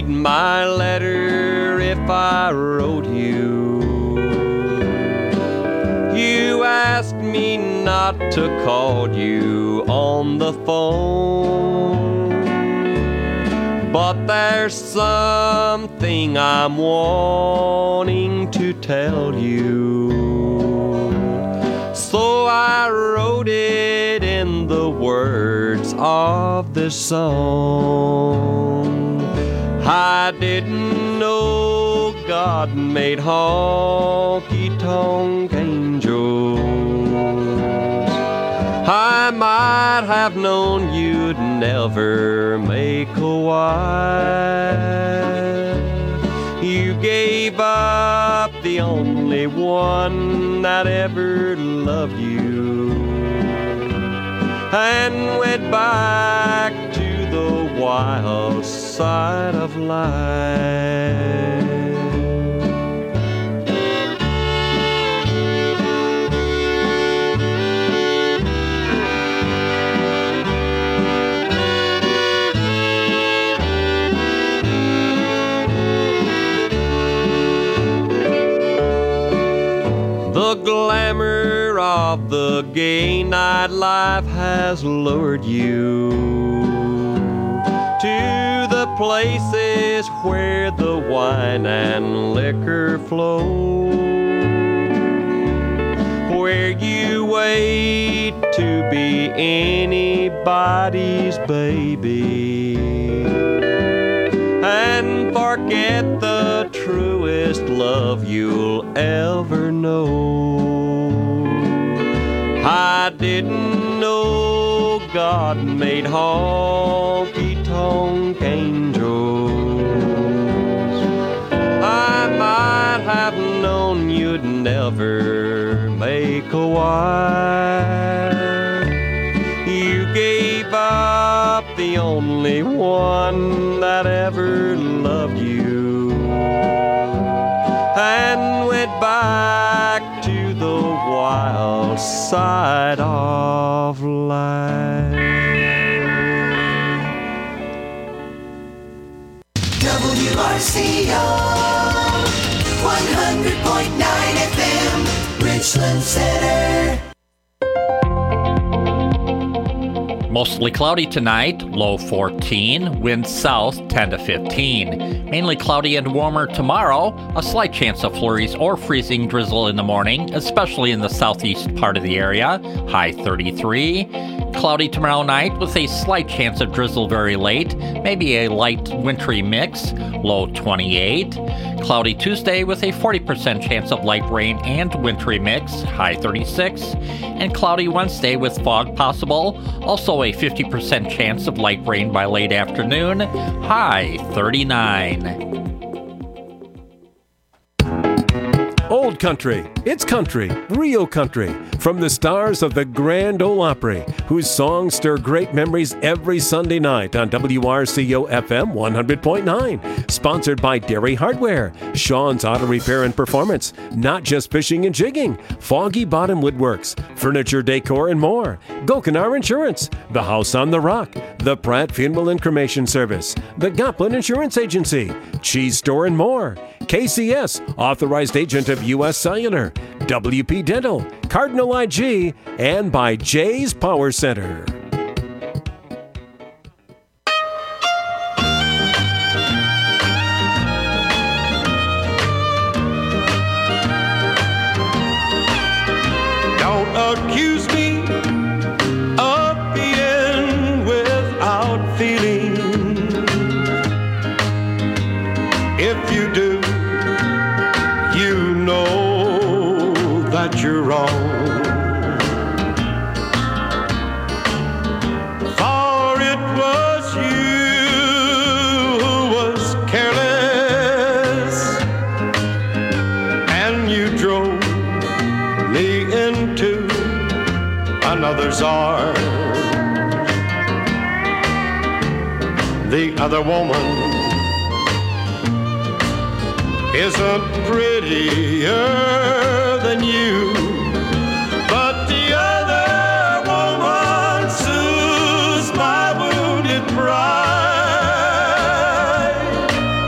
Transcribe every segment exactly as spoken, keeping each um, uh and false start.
read my letter if I wrote you. You asked me not to call you on the phone, but there's something I'm wanting to tell you. So I wrote it in the words of this song. I didn't know God made honky-tonk angels. I might have known you'd never make a wife. You gave up the only one that ever loved you and went back to the wild side of life. The glamour of the gay nightlife has lured you to the places where the wine and liquor flow, where you wait to be anybody's baby and forget the truest love you'll ever know. I didn't know God made honky-tonk angels. I might have known you'd never make a wife. You gave up the only one that ever loved you and went back to the wild side of life. W R C O one hundred point nine F M, Richland Center. Mostly cloudy tonight, low fourteen, winds south ten to fifteen. Mainly cloudy and warmer tomorrow, a slight chance of flurries or freezing drizzle in the morning, especially in the southeast part of the area, high thirty-three. Cloudy tomorrow night with a slight chance of drizzle very late, maybe a light wintry mix, low twenty-eight. Cloudy Tuesday with a forty percent chance of light rain and wintry mix, high thirty-six. And cloudy Wednesday with fog possible, also a fifty percent chance of light rain by late afternoon, high thirty-nine. Old country, it's country, real country, from the stars of the Grand Ole Opry, whose songs stir great memories every Sunday night on W R C O F M one hundred point nine. Sponsored by Dairy Hardware, Sean's Auto Repair and Performance, Not Just Fishing and Jigging, Foggy Bottom Woodworks, Furniture Decor and more, Gokenar Insurance, The House on the Rock, The Pratt Funeral and Cremation Service, The Goplin Insurance Agency, Cheese Store and more, K C S, authorized agent of U S Cellular, W P Dental, Cardinal I G, and by Jay's Power Center. Don't accuse me of being without feeling. If you do, you know that you're wrong. For it was you who was careless, and you drove me into another's arms. The other woman isn't prettier than you, but the other woman soothes my wounded pride.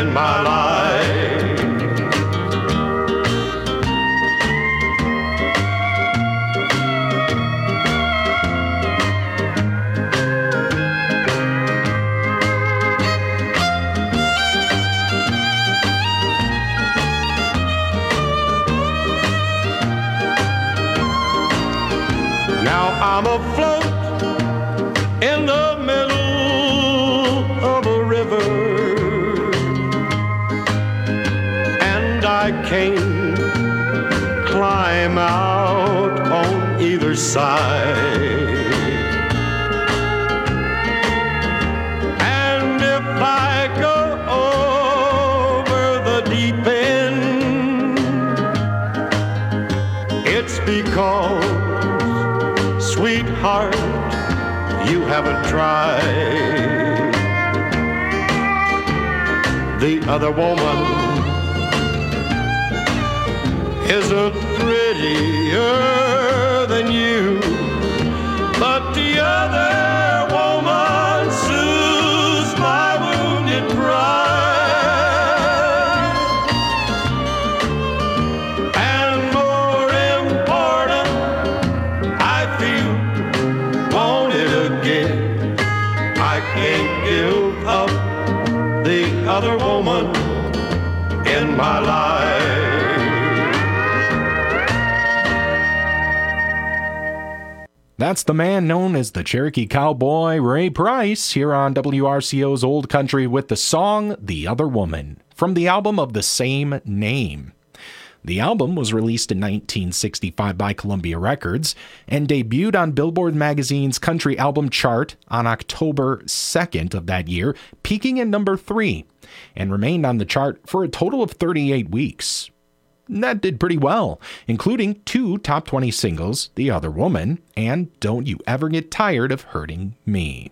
in my life. Now I'm afloat in the middle of a river, and I can't climb out on either side. And if I go over the deep end, it's because, sweetheart, you haven't tried. The other woman isn't prettier than you, but the other woman soothes my wounded pride. And more important, I feel wanted again. I can't give up the other woman in my life. That's the man known as the Cherokee Cowboy, Ray Price, here on W R C O's Old Country with the song The Other Woman, from the album of the same name. The album was released in nineteen sixty-five by Columbia Records and debuted on Billboard magazine's country album chart on October second of that year, peaking at number three, and remained on the chart for a total of thirty-eight weeks. That did pretty well, including two top twenty singles, The Other Woman and Don't You Ever Get Tired of Hurting Me.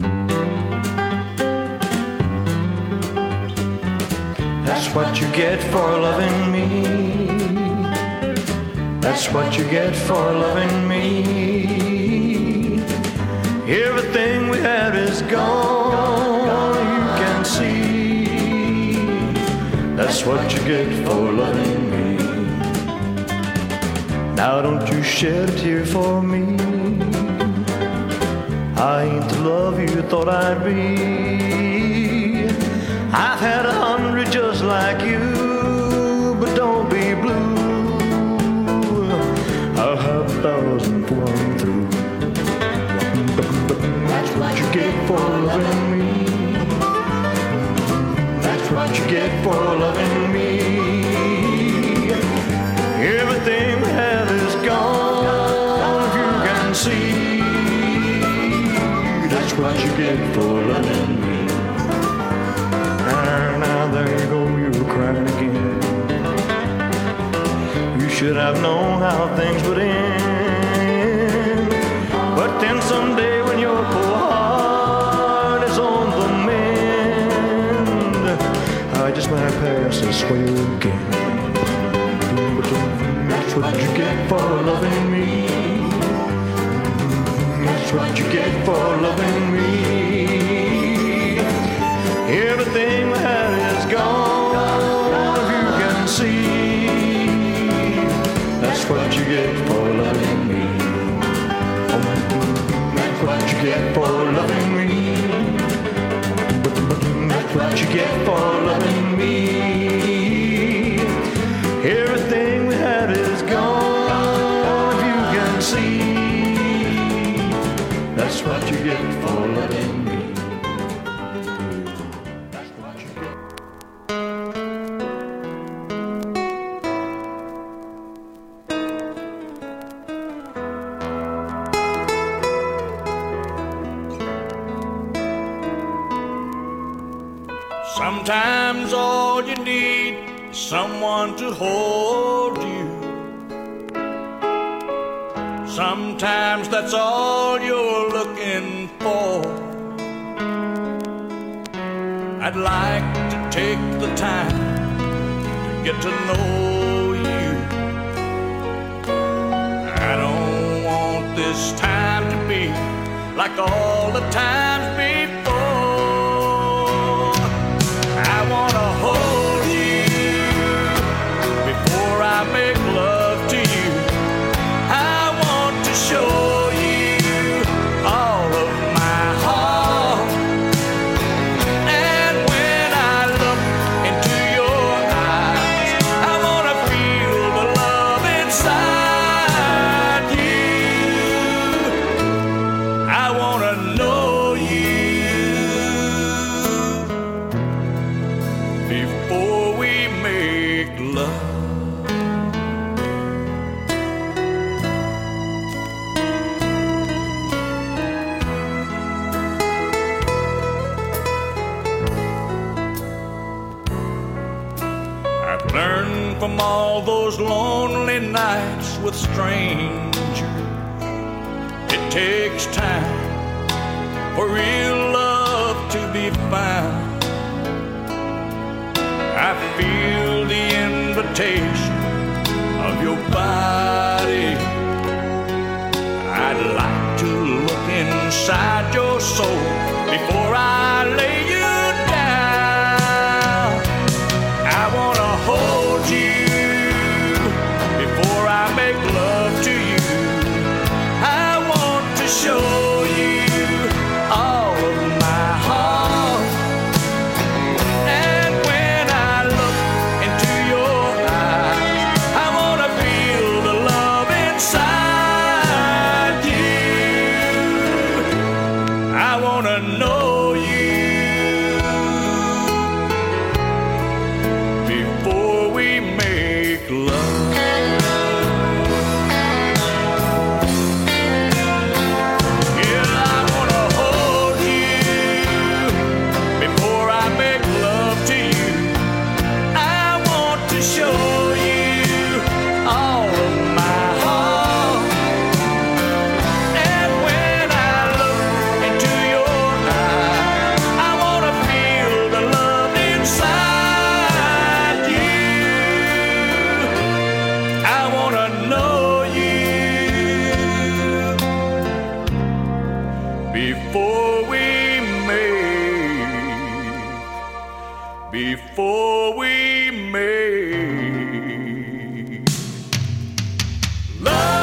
That's what you get for loving me. That's what you get for loving me. Everything we had is gone, you can see. That's what you get for loving me. Now don't you shed a tear for me. I ain't the love you thought I'd be. I've had a hundred just like you, but don't be blue. I'll have a thousand before I'm through. That's what you get for loving me. That's what you get for loving me. Everything we have is gone, if you can see. That's what you get for loving me. Now there you go, you're crying again. You should have known how things would end. But then someday when your poor heart is on the mend, I just might pass this way again. That's what you get for loving me. That's what you get for loving me. Everything we had is gone, if you can see. That's what you get for loving me. That's what you get for loving me. That's what you get for loving me. Everything we had is gone, if you can see. That's what you get for loving me. Sometimes all you need is someone to hold you. Sometimes that's all you're looking for. I'd like to take the time to get to know you. I don't want this time to be like all the times before. I wanna hold make love. I've learned from all those lonely nights with strangers, it takes time for real love to be found. I feel the invitation of your body. I'd like to look inside your soul before I lay you down. I wanna hold you before I make love to you. I want to show you all of my heart. And when I look into your eyes, I wanna feel the love inside you. I wanna know you before we make love. Before we make, before we make love.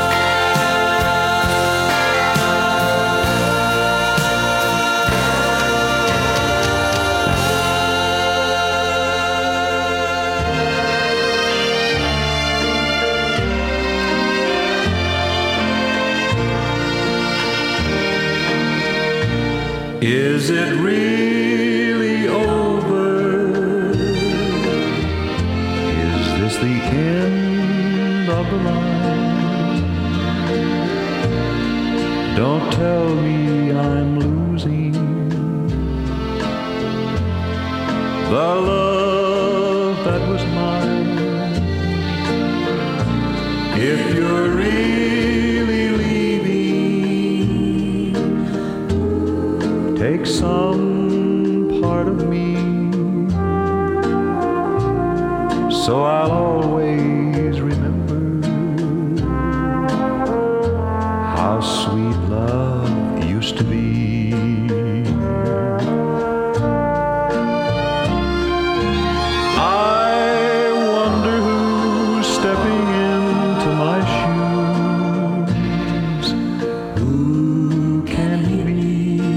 Is it really over? Is this the end of the line? Don't tell me I'm losing the love that was mine. If you're really leaving, take some part of me, so I'll always remember how sweet love used to be. I wonder who's stepping into my shoes. Who can he be?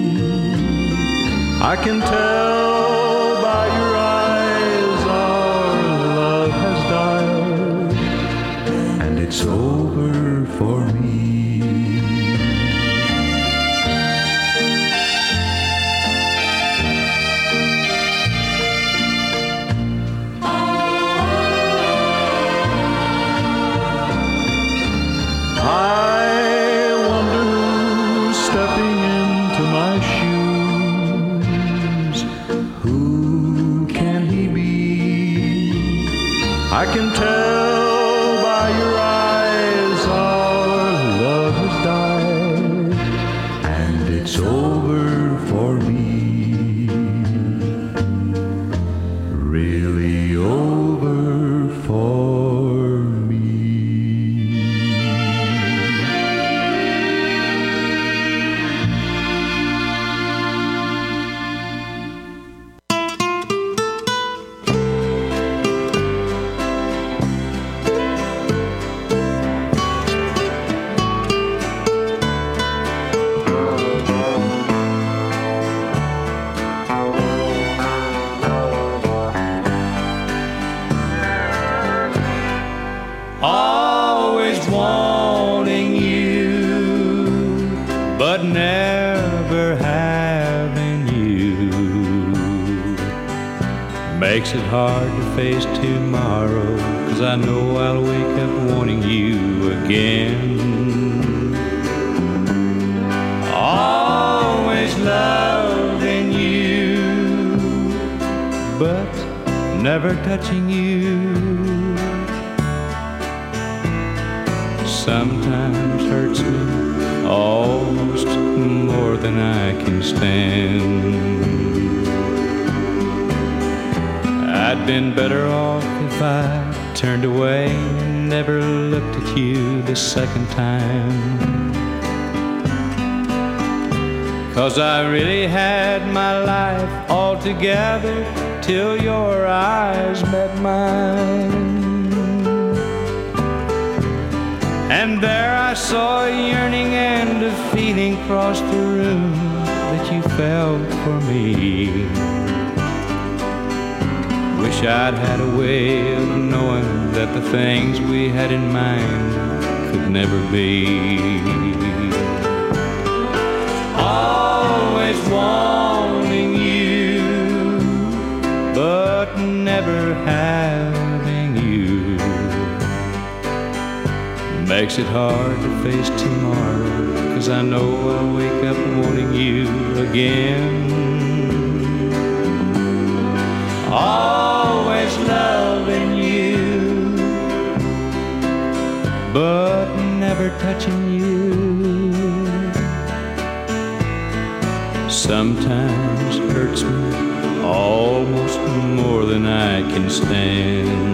I can tell by your eyes our love has died, and it's over for me. I wonder who's stepping into my shoes. Who can he be? I can tell by your eyes our love has died, and it's over for me. Really over for me. Always wanting you, but never having you makes it hard to face tomorrow, 'cause I know I'll wake up wanting you again. Always loving you, but never touching you. Sometimes hurts me almost more than I can stand. I'd been better off if I turned away and never looked at you the second time. 'Cause I really had my life all together till your eyes met mine. And there I saw a yearning and a feeling cross the room that you felt for me. Wish I'd had a way of knowing that the things we had in mind could never be. Always wanting you, but never having you, makes it hard to face tomorrow, 'cause I know I'll wake up wanting you again. Always loving you, but never touching you. Sometimes hurts me almost more than I can stand.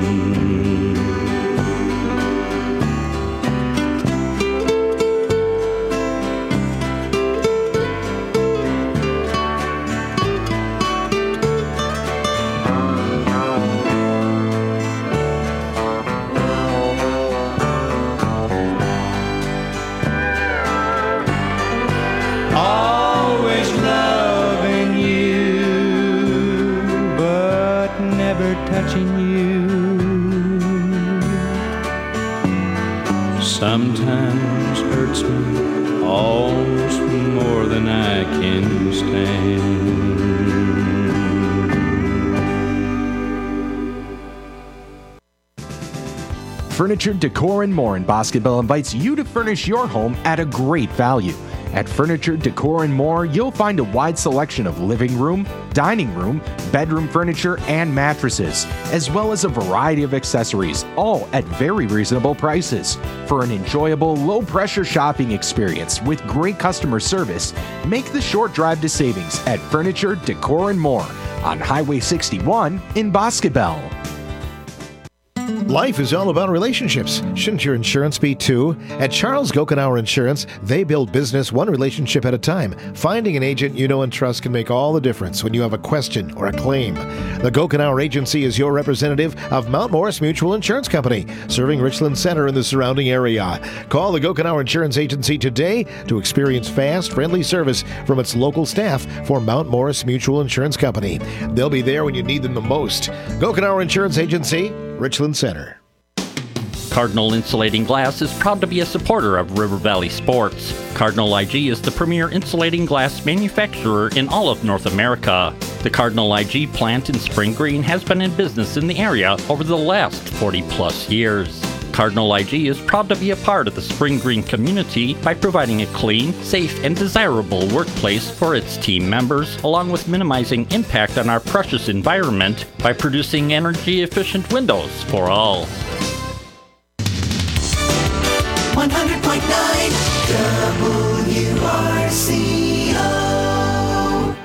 Sometimes hurts me almost more than I can stand. Furniture, Decor, and More in Bosqueville invites you to furnish your home at a great value. At Furniture, Decor, and More, you'll find a wide selection of living room, dining room, bedroom furniture, and mattresses, as well as a variety of accessories, all at very reasonable prices. For an enjoyable, low-pressure shopping experience with great customer service, make the short drive to savings at Furniture, Decor, and More on Highway sixty-one in Bosqueville. Life is all about relationships. Shouldn't your insurance be too? At Charles Gokenauer Insurance, they build business one relationship at a time. Finding an agent you know and trust can make all the difference when you have a question or a claim. The Gokenauer Agency is your representative of Mount Morris Mutual Insurance Company, serving Richland Center and the surrounding area. Call the Gokenauer Insurance Agency today to experience fast, friendly service from its local staff for Mount Morris Mutual Insurance Company. They'll be there when you need them the most. Gokenauer Insurance Agency, Richland Center. Cardinal Insulating Glass is proud to be a supporter of River Valley Sports. Cardinal I G is the premier insulating glass manufacturer in all of North America. The Cardinal I G plant in Spring Green has been in business in the area over the last forty plus years. Cardinal I G is proud to be a part of the Spring Green community by providing a clean, safe, and desirable workplace for its team members, along with minimizing impact on our precious environment by producing energy-efficient windows for all. one hundred point nine W R C O.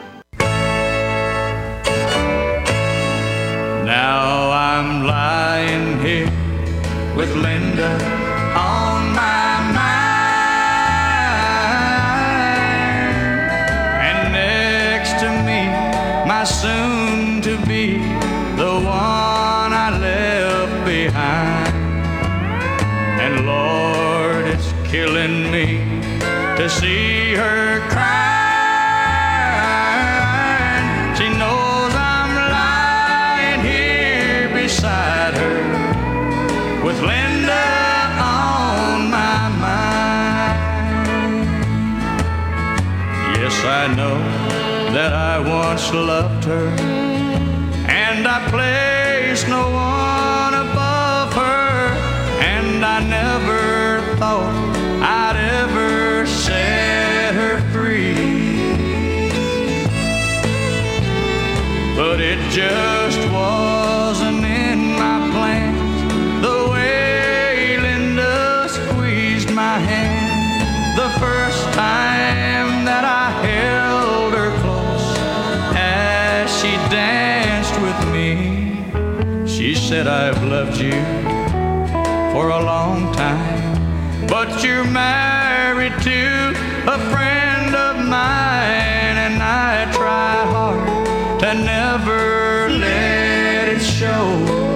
Now I'm lying here with Linda on my mind, and next to me, my soon-to-be, the one I left behind. And Lord, it's killing me to see her crying. She knows I'm lying here beside her with Linda on my mind. Yes, I know that I once loved her, and I play There's no one above her, and I never thought I'd ever set her free. But it just wasn't in my plans, the way Linda squeezed my hand the first time that I held her close as she danced with me. She said, I've loved you for a long time, but you're married to a friend of mine, and I try hard to never let it show.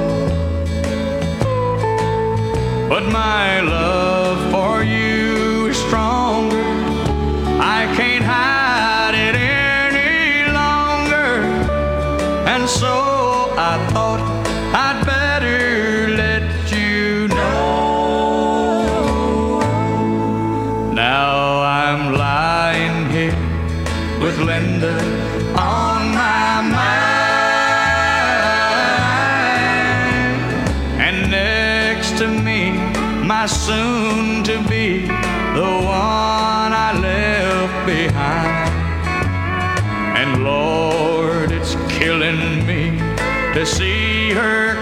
But my love for you is stronger, I can't hide it any longer, and so I thought I'd better let you know. Now I'm lying here with Linda on my mind, and next to me, my soon-to-be, the one I left behind. And Lord, it's killing me to see her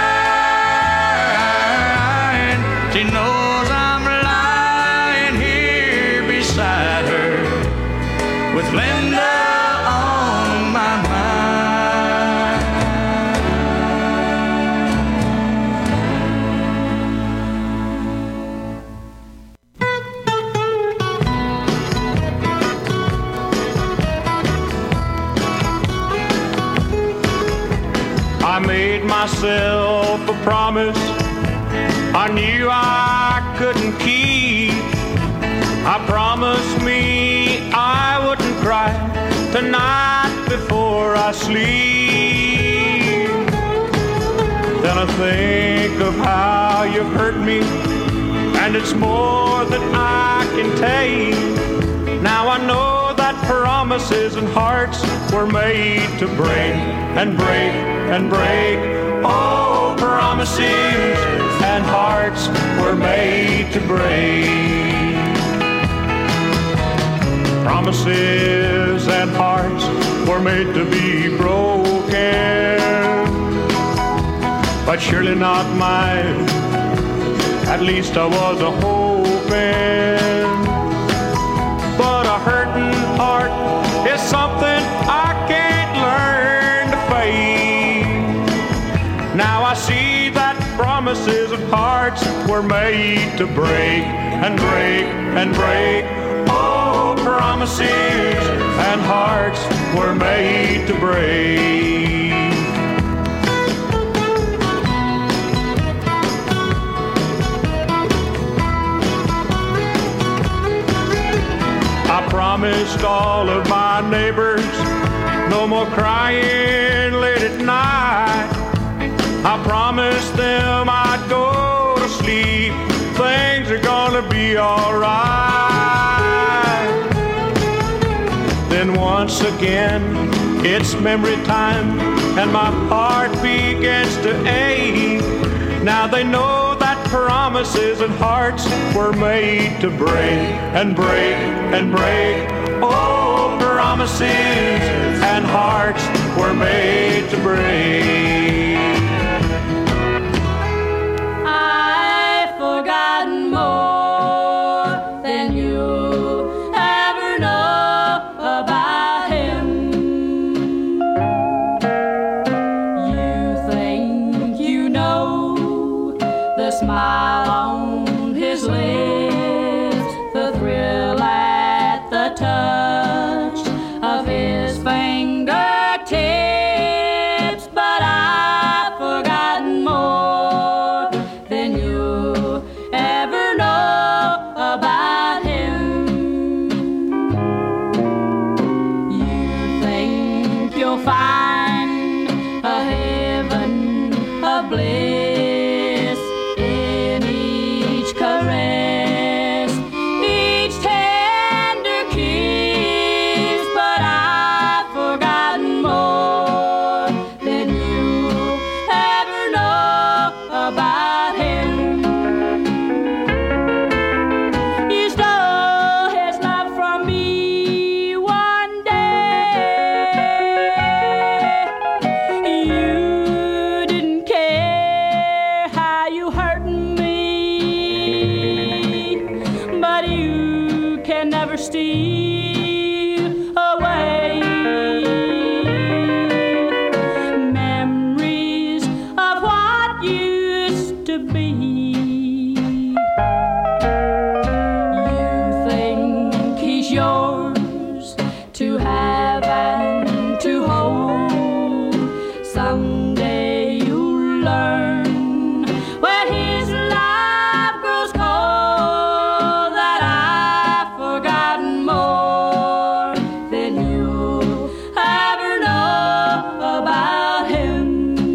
crying. She knows I'm lying here beside her with Linda on my I made myself a promise I knew I couldn't keep. I promised me I wouldn't cry tonight before I sleep. Then I think of how you've hurt me, and it's more than I can take. Now I know that promises and hearts were made to break and break and break. Oh, promises and hearts were made to break. Promises and hearts were made to be broken, but surely not mine. At least I was a hoping. But a hurting heart is something I can't learn to fake. Now I see that promises and hearts were made to break and break and break. Oh, promises and hearts were made to break. I promised all of my neighbors no more crying late at night. I promised them I'd go to sleep, things are gonna be alright. Then once again, it's memory time, and my heart begins to ache. Now they know that promises and hearts were made to break and break and break. Oh, promises and hearts were made to break. I've forgotten more than you ever know about him. You think you know the smile on his lips, the thrill at the touch of his fingertips, but I've forgotten more than you ever know about him. You think you'll find a heaven of bliss in each caress, each tender kiss, but I've forgotten more than you ever to be. You think he's yours to have and to hold. Someday you'll learn when his life grows cold that I've forgotten more than you'll ever know about him.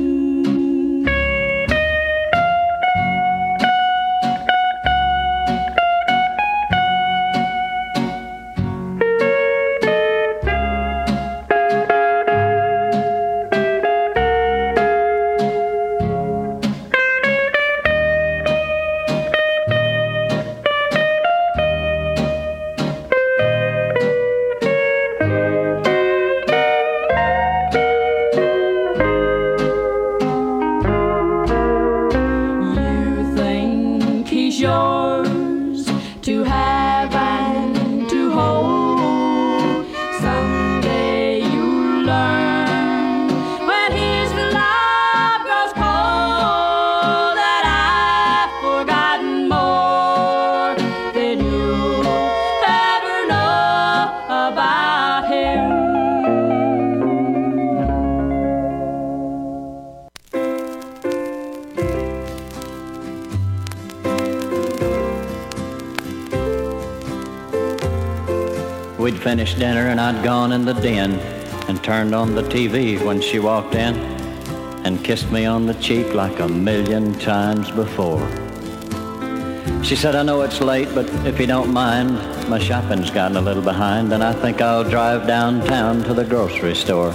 You think he's yours to have and to hold. Someday you'll learn when his love grows cold that I've forgotten more than you'll ever know about him. We'd finished dinner and I'd gone in the den and turned on the T V when she walked in and kissed me on the cheek like a million times before. She said, I know it's late, but if you don't mind, my shopping's gotten a little behind and I think I'll drive downtown to the grocery store.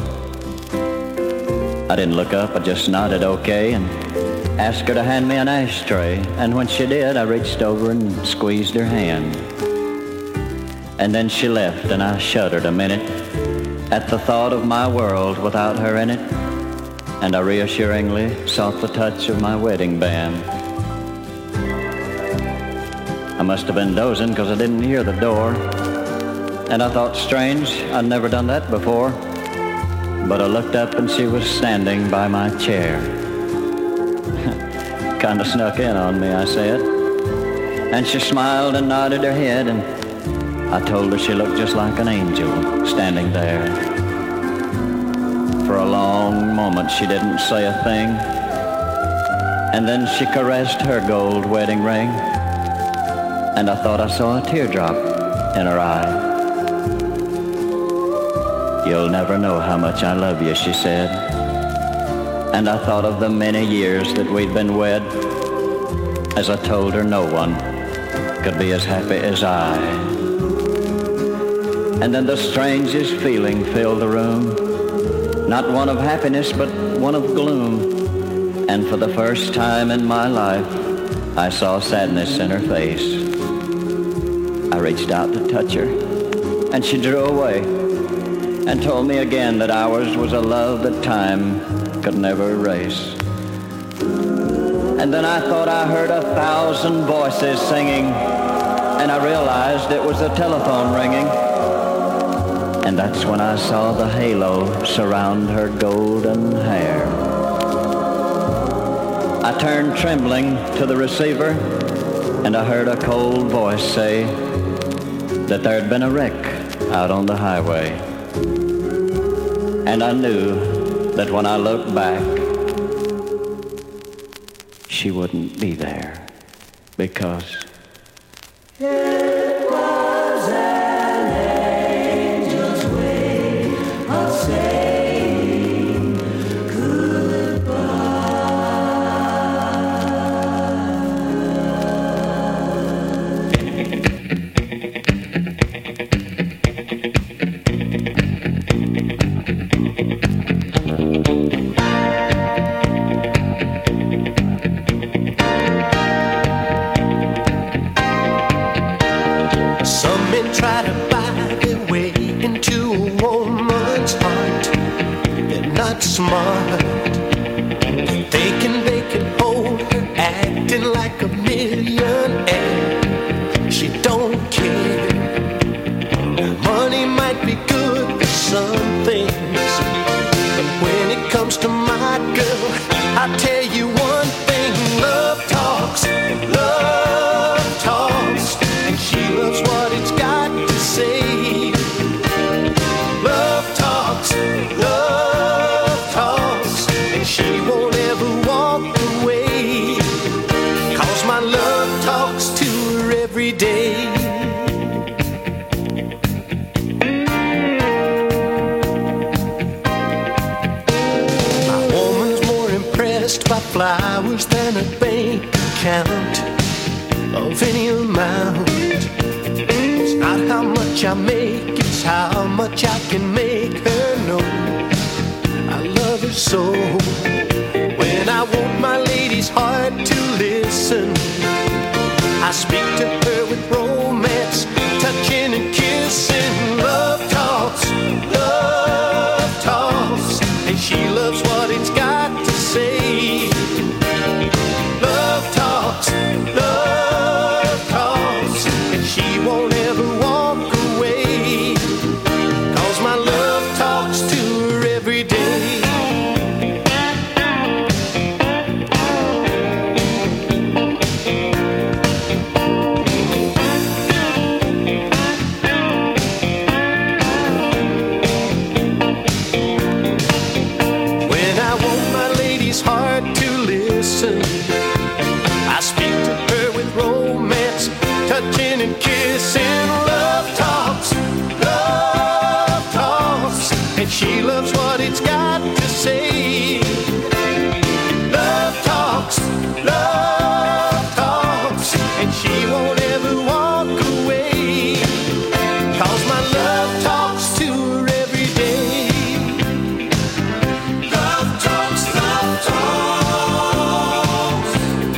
I didn't look up, I just nodded okay and asked her to hand me an ashtray. And when she did, I reached over and squeezed her hand. And then she left and I shuddered a minute at the thought of my world without her in it. And I reassuringly sought the touch of my wedding band. I must have been dozing because I didn't hear the door. And I thought, strange, I'd never done that before. But I looked up and she was standing by my chair. Kinda snuck in on me, I said. And she smiled and nodded her head and I told her she looked just like an angel standing there. For a long moment she didn't say a thing. And then she caressed her gold wedding ring. And I thought I saw a teardrop in her eye. You'll never know how much I love you, she said. And I thought of the many years that we'd been wed, as I told her no one could be as happy as I. And then the strangest feeling filled the room, not one of happiness, but one of gloom. And for the first time in my life, I saw sadness in her face. I reached out to touch her, and she drew away and told me again that ours was a love that time could never erase. And then I thought I heard a thousand voices singing, and I realized it was the telephone ringing. And that's when I saw the halo surround her golden hair. I turned trembling to the receiver, and I heard a cold voice say that there'd been a wreck out on the highway. And I knew that when I looked back, she wouldn't be there, because It was an angel's way of saying day. My woman's more impressed by flowers than a bank account of any amount. It's not how much I make, it's how much I can make her know I love her so. When I want my lady's heart to listen, I speak to her with romance, touching and kissing. Love talks, love talks, and she loves what it's got to say. Love talks, love talks, and she won't ever walk away, 'cause my love talks to her every day. When I want my lady's heart to listen, I speak to her with romance, touching and kissing. Love talks, love talks, and she loves what it's got to say. Love talks, love talks, and she won't ever walk away, 'cause my love talks to her every day. Love talks, love talks.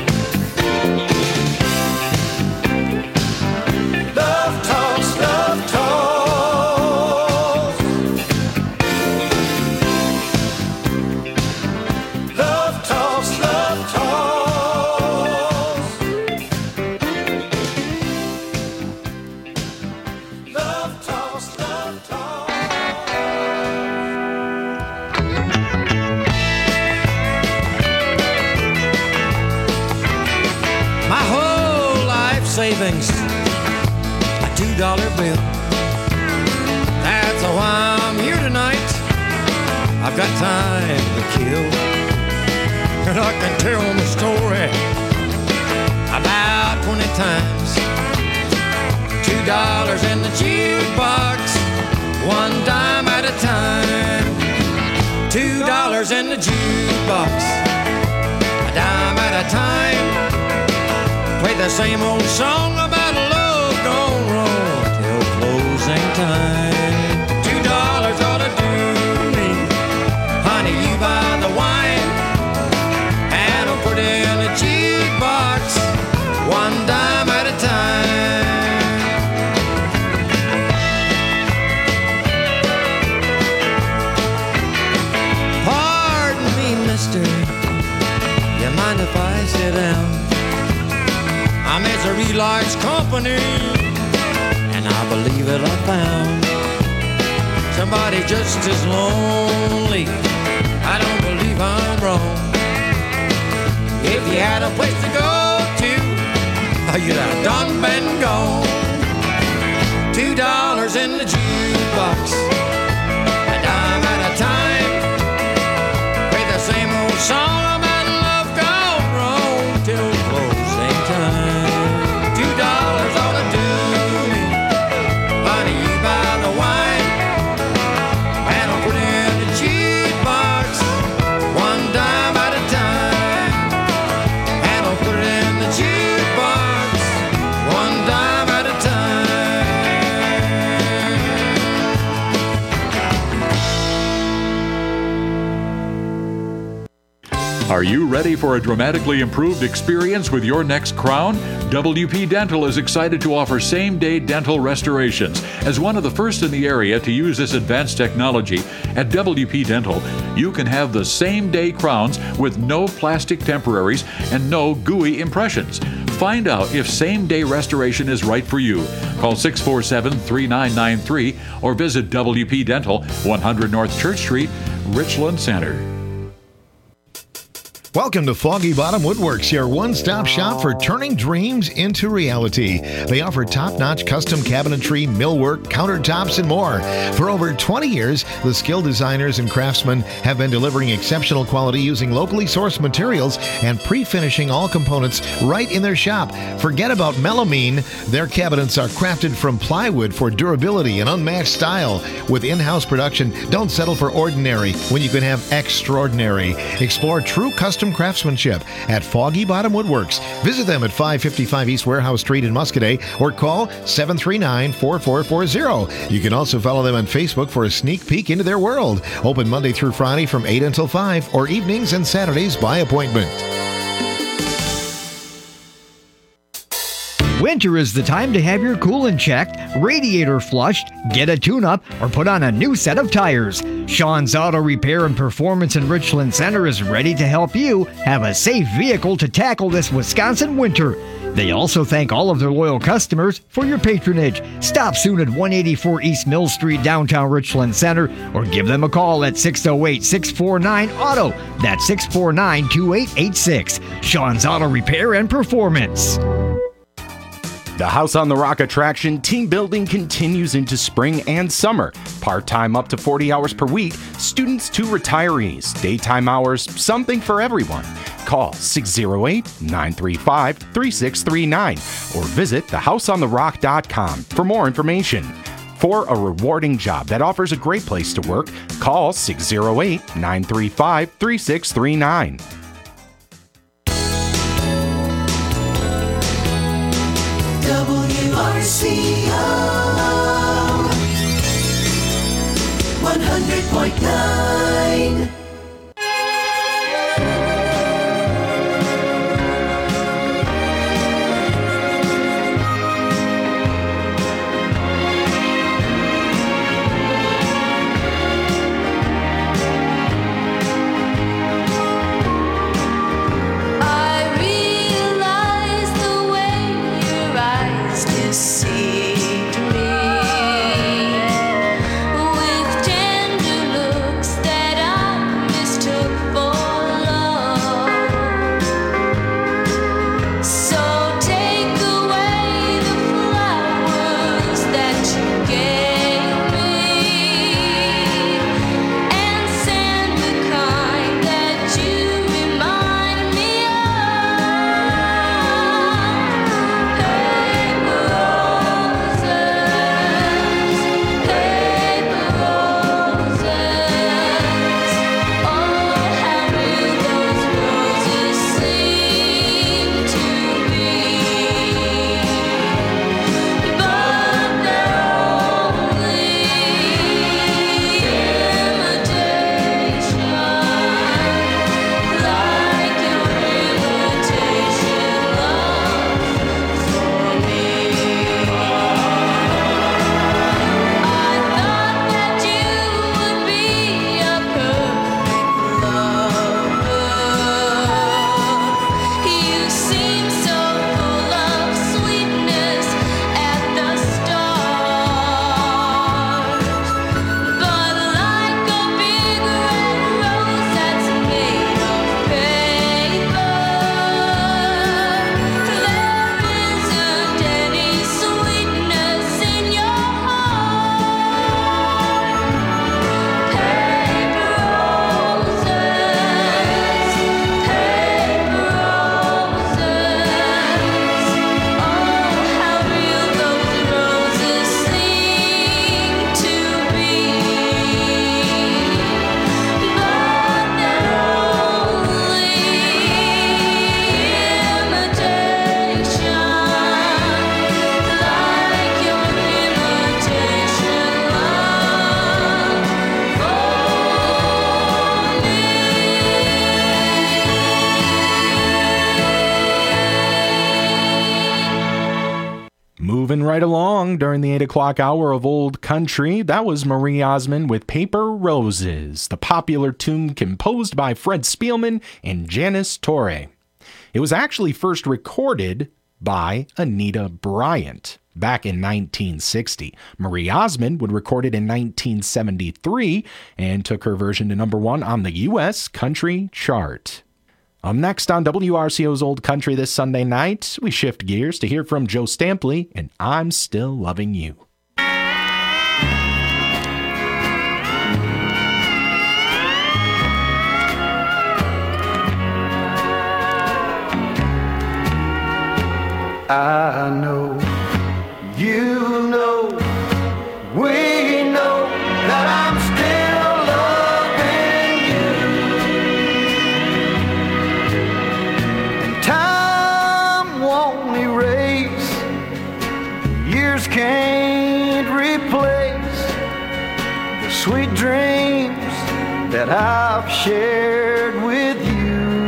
Love talks, love talks. Love talks, love talks. Love talks, love talks. My whole life savings, a two dollar bill. That's why I'm here tonight. I've got time to kill, and I can tell the story about twenty times. Two dollars in the jukebox, one dime at a time. Two dollars in the jukebox, a dime at a time. Play the same old song about a love gone wrong till closing time. Two dollars ought to do me. Honey, you buy the wine and I'll put it in the jukebox, one dime at a time. Pardon me, mister, you mind if I sit down? I'm Misery Likes Company, and I believe it I found somebody just as lonely. I don't believe I'm wrong. If you had a place to go to, you'd have done been gone. Two dollars in the jukebox, a dime at a time. Play the same old song about love gone wrong till closing time. Two dollars ought to do me. Honey, you buy the wine and I'll put it in the jukebox, one dime at a time. And I'll put it in the jukebox, one dime at a time. Are you ready for a dramatically improved experience with your next crown? W P Dental is excited to offer same-day dental restorations. As one of the first in the area to use this advanced technology, at W P Dental, you can have the same-day crowns with no plastic temporaries and no gooey impressions. Find out if same-day restoration is right for you. Call six four seven, three nine nine three or visit W P Dental, one hundred North Church Street, Richland Center. Welcome to Foggy Bottom Woodworks, your one-stop shop for turning dreams into reality. They offer top-notch custom cabinetry, millwork, countertops, and more. For over twenty years, the skilled designers and craftsmen have been delivering exceptional quality using locally sourced materials and pre-finishing all components right in their shop. Forget about melamine. Their cabinets are crafted from plywood for durability and unmatched style. With in-house production, don't settle for ordinary when you can have extraordinary. Explore true custom craftsmanship at Foggy Bottom Woodworks. Visit them at five fifty-five East Warehouse Street in Muscoda or call seven three nine, four four four zero. You can also follow them on Facebook for a sneak peek into their world. Open Monday through Friday from eight until five or evenings and Saturdays by appointment. Winter is the time to have your coolant checked, radiator flushed, get a tune-up, or put on a new set of tires. Sean's Auto Repair and Performance in Richland Center is ready to help you have a safe vehicle to tackle this Wisconsin winter. They also thank all of their loyal customers for your patronage. Stop soon at one eighty-four East Mill Street, downtown Richland Center, or give them a call at six oh eight, six four nine, auto. That's six four nine, two eight eight six. Sean's Auto Repair and Performance. The House on the Rock attraction team building continues into spring and summer. Part-time up to forty hours per week, students to retirees, daytime hours, something for everyone. Call six oh eight, nine three five, three six three nine or visit the house on the rock dot com for more information. For a rewarding job that offers a great place to work, call six oh eight, nine three five, three six three nine. W R C O one hundred point nine. Moving right along during the eight o'clock hour of Old Country, that was Marie Osmond with Paper Roses, the popular tune composed by Fred Spielman and Janice Torre. It was actually first recorded by Anita Bryant back in nineteen sixty. Marie Osmond would record it in nineteen seventy-three and took her version to number one on the U S country chart. Um, next on W R C O's Old Country this Sunday night, we shift gears to hear from Joe Stampley and I'm Still Loving You. I know, you know, we know that I'm still loving you. And time won't erase, years can't replace the sweet dreams that I've shared with you.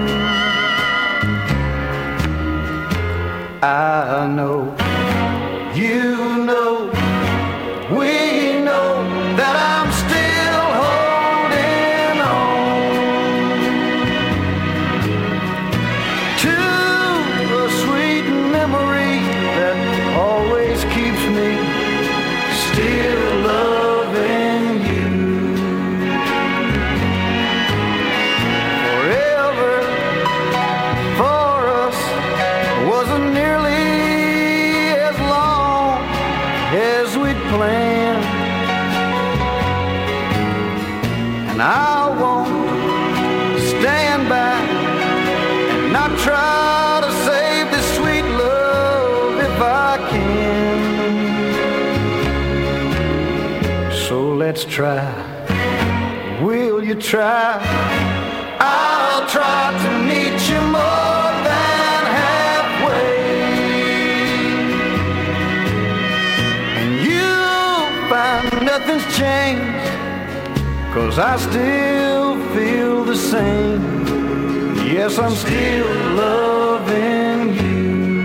I know, you know, we know that I'm still holding on to a sweet memory that always keeps me still loving you. Forever for us wasn't nearly as long as we'd planned, and I won't stand back and not try to save this sweet love if I can. So let's try, will you try? I'll try to meet you more than halfway, and you'll find nothing's changed, 'cause I still feel the same. Yes, I'm still loving you.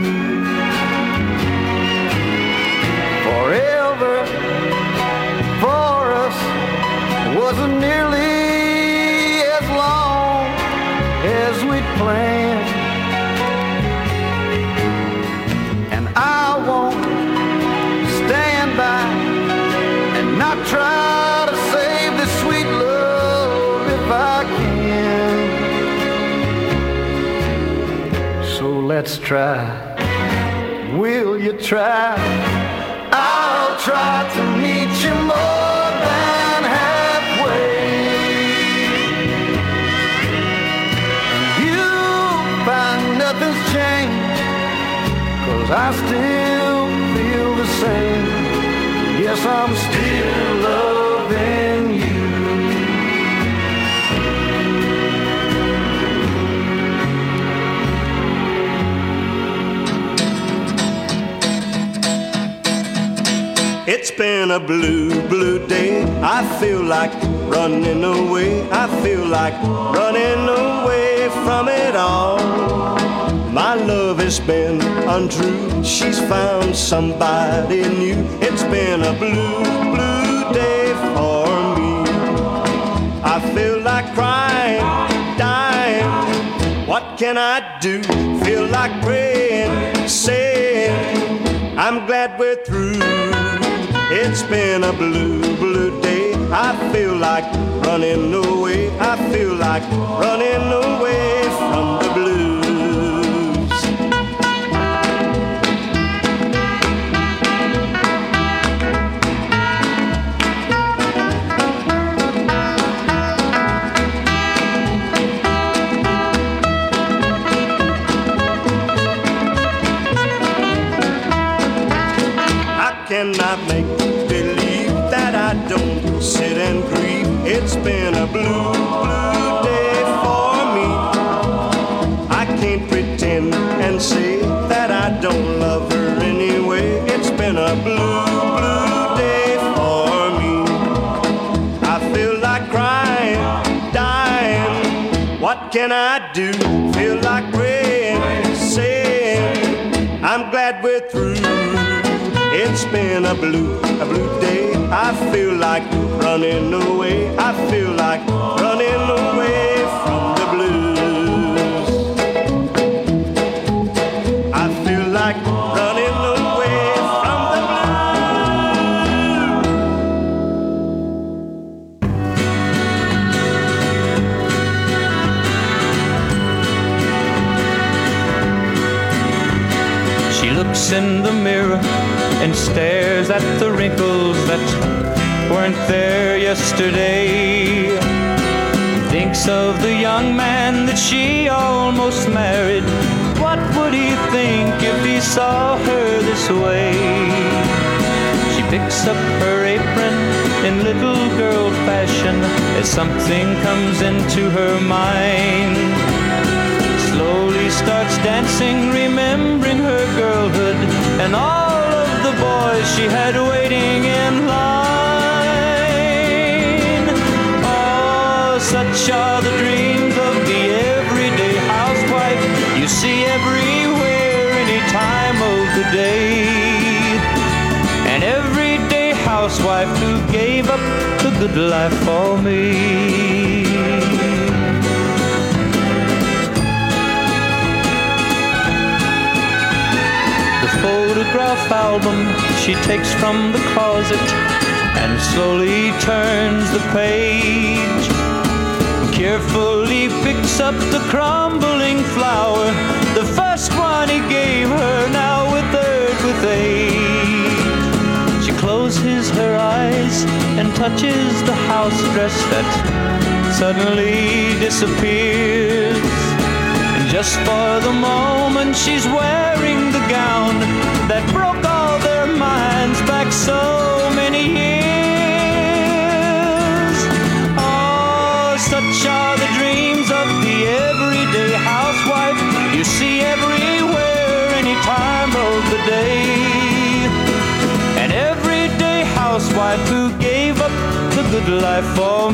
Forever for us wasn't nearly as long as we'd planned, and I won't stand by and not try to save this sweet love if I can. So let's try, will you try? I'll try to meet you more than halfway. Nothing's changed, 'cause I still feel the same. Yes, I'm still loving you. It's been a blue, blue day. I feel like running away. I feel like running away from it all. My love has been untrue. She's found somebody new. It's been a blue, blue day for me. I feel like crying, dying. What can I do? Feel like praying, saying, I'm glad we're through. It's been a blue, blue day. I feel like running away. I feel like running away from the blues. Cannot make believe that I don't sit and grieve. It's been a blue, blue day for me. I can't pretend and say that I don't love her anyway. It's been a blue, blue day for me. I feel like crying, dying. What can I do? Feel like praying, saying, I'm glad we're through. It's been a blue, a blue day. I feel like running away. I feel like running away from the blues. I feel like running away from the blues. looks in the mirror and stares at the wrinkles that weren't there yesterday. Thinks of the young man that she almost married. What would he think if he saw her this way? She picks up her apron in little girl fashion as something comes into her mind. Slowly starts dancing, remembering her girlhood and all of the boys she had waiting in line. Oh, such are the dreams of the everyday housewife you see everywhere, any time of the day. An everyday housewife who gave up the good life for me. The photograph album she takes from the closet and slowly turns the page. Carefully picks up the crumbling flower, the first one he gave her, now withered with age. She closes her eyes and touches the house dress that suddenly disappears. And just for the moment she's wearing the gown that broke all their minds back so many years. Such are the dreams of the everyday housewife you see everywhere, any time of the day. An everyday housewife who gave up the good life for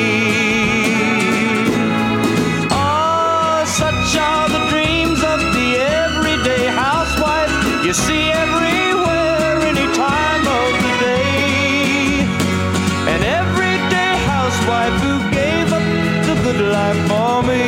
me. Oh, such are the dreams of the everyday housewife you see everywhere, any time of the day. An everyday housewife who gave up the good life for me.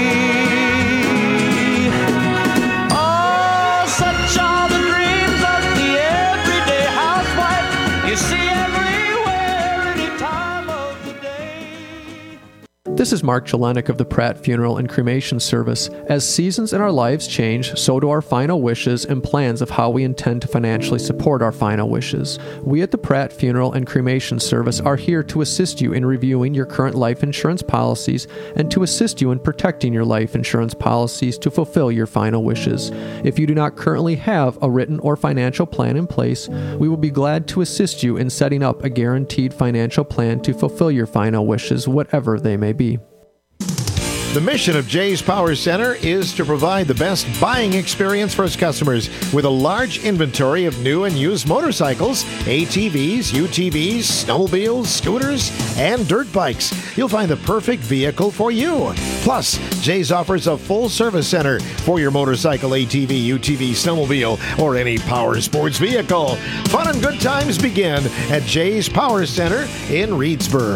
Oh, such are the dreams of the everyday housewife you see everywhere, any time of the day. This is Mark Jelinek of the Pratt Funeral and Cremation Service. As seasons in our lives change, so do our final wishes and plans of how we intend to financially support our final wishes. We at the Pratt Funeral and Cremation Service are here to assist you in reviewing your current life insurance policies and to assist you in protecting your life insurance policies to fulfill your final wishes. If you do not currently have a written or financial plan in place, we will be glad to assist you in setting up a guaranteed financial plan to fulfill your final wishes, whatever they may be. The mission of Jay's Power Center is to provide the best buying experience for its customers with a large inventory of new and used motorcycles, A T Vs, U T Vs, snowmobiles, scooters, and dirt bikes. You'll find the perfect vehicle for you. Plus, Jay's offers a full service center for your motorcycle, A T V, U T V, snowmobile, or any power sports vehicle. Fun and good times begin at Jay's Power Center in Reedsburg.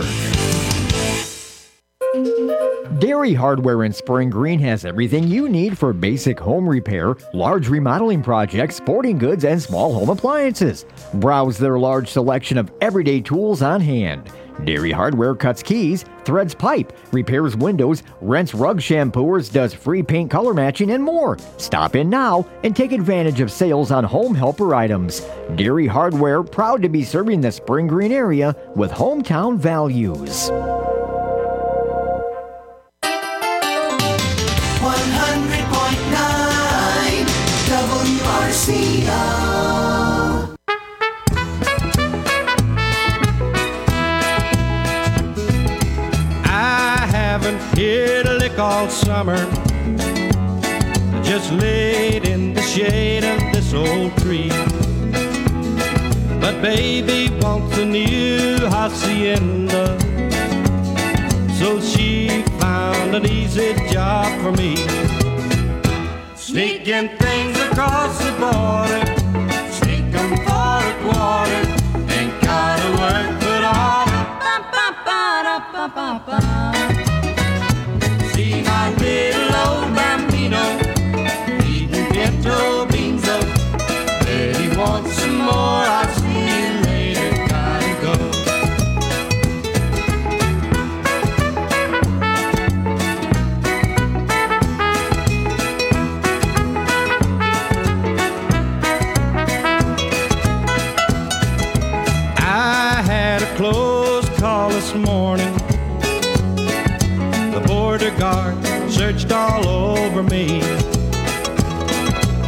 Dairy Hardware in Spring Green has everything you need for basic home repair, large remodeling projects, sporting goods, and small home appliances. Browse their large selection of everyday tools on hand. Dairy Hardware cuts keys, threads pipe, repairs windows, rents rug shampooers, does free paint color matching, and more. Stop in now and take advantage of sales on home helper items. Dairy Hardware, proud to be serving the Spring Green area with hometown values. one hundred point nine W R C O. I haven't hit a lick all summer, just laid in the shade of this old tree. But baby wants a new hacienda, so she found an easy job for me. Sneaking things across the border, sneak 'em for a quarter, ain't gotta work but all. See my little old bambino eating pinto beans up. Bet he wants some more, I'll see you later, gotta go.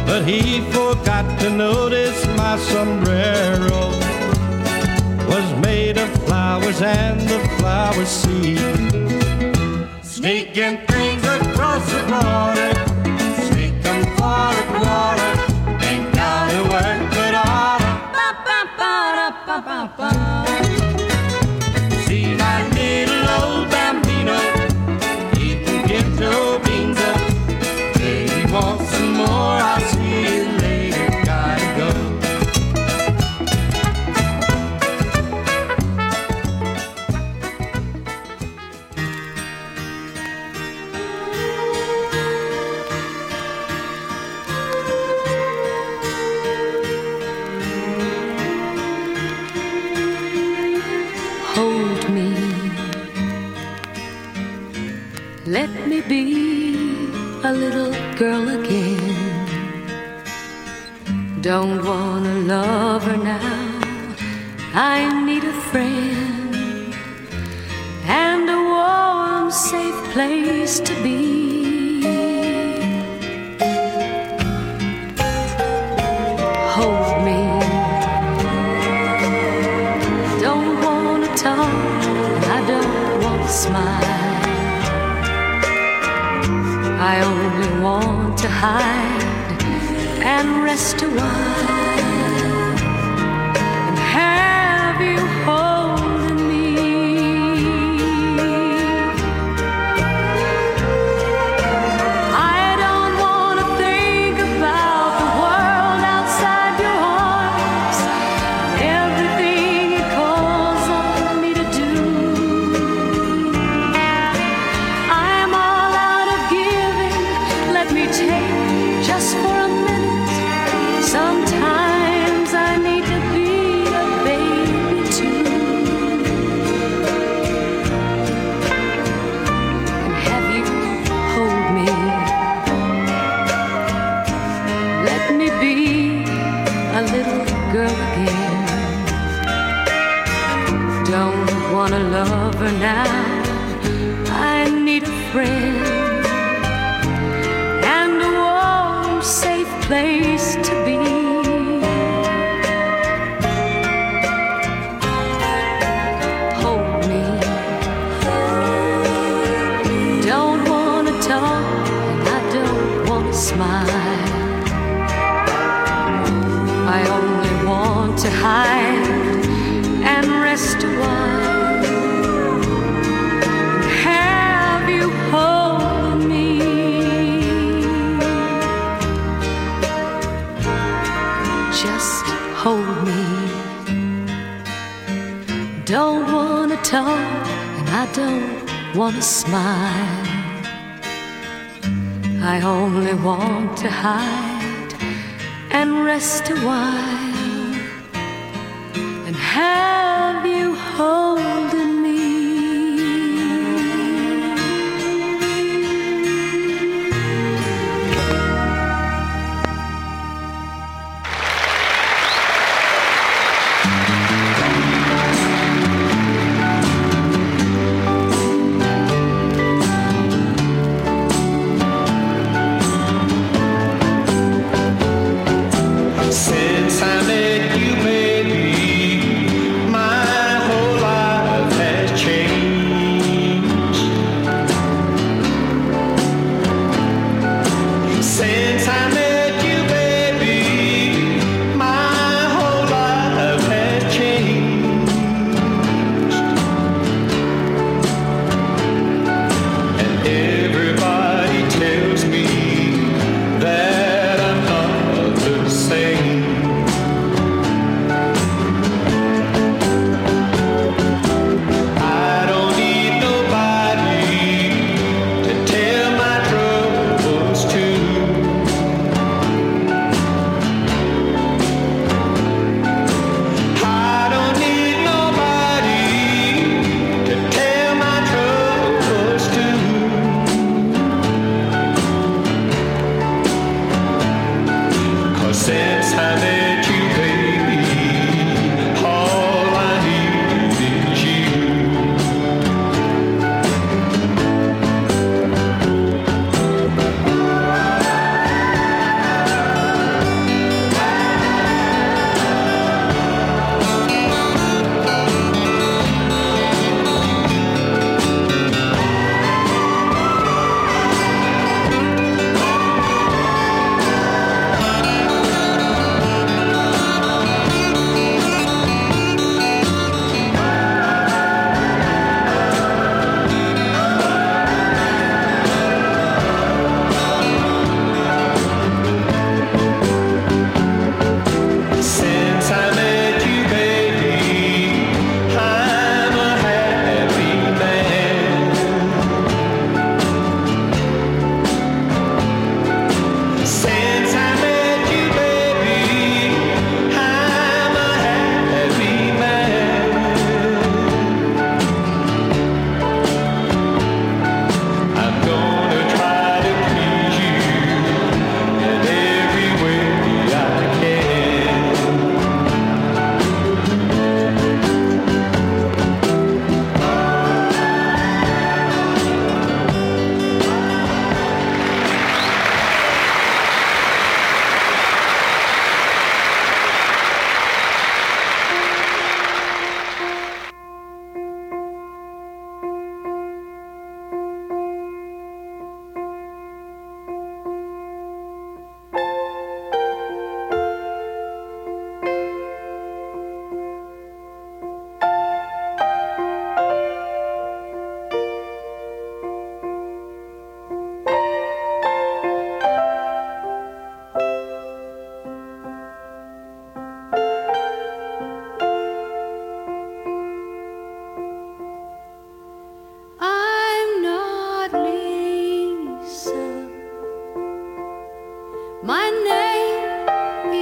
but he forgot to notice my sombrero was made of flowers and the flower seed. Sneaking things across the border, sneak 'em for a quarter, ain't got to work but order. Ba-ba-ba-da-ba-ba-ba. See my little old bambino eating pinto beans up. Say he wants some more, I'll see you later, gotta go. Hold me, let me be a little girl again. Don't wanna love her now, I need a friend and a warm, safe place to be. Hold me, don't wanna talk, I don't wanna smile, I only want to hide and rest a while and have you holding me. I don't want to think about the world outside your arms, everything it calls on me to do. I'm all out of giving, let me take just for a minute. Sometimes I need to be a baby too, and have you hold me. Let me be a little girl again. Don't wanna love her now, I need a friend and a warm, safe place to be. Hold me, don't wanna talk and I don't wanna smile, I only want to hide and rest a while and have you hold me. Just hold me, don't wanna talk and I don't wanna smile, I only want to hide and rest a while and have you holding me. Since I met you, baby, my whole life has changed. Since I met you, baby, my whole life has changed. And everybody tells me that I'm not the same.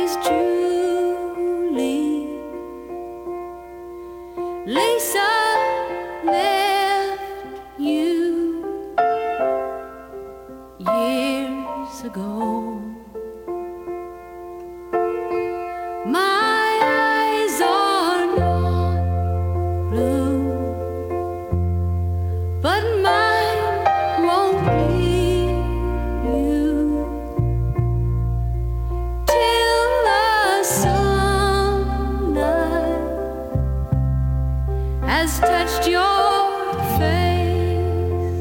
Please, Julie. Lisa left you years ago. My eyes are not blue, but mine won't leave you till the sunlight has touched your face.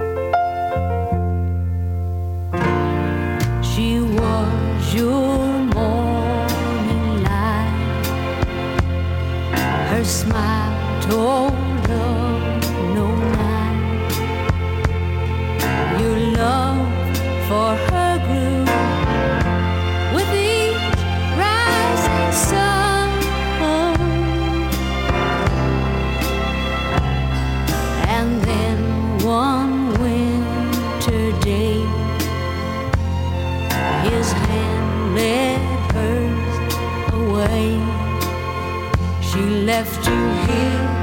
She was your morning light. Her smile told of no night. Your love for her grew with each rising sun. And then one winter day, his hand led hers away. She left you here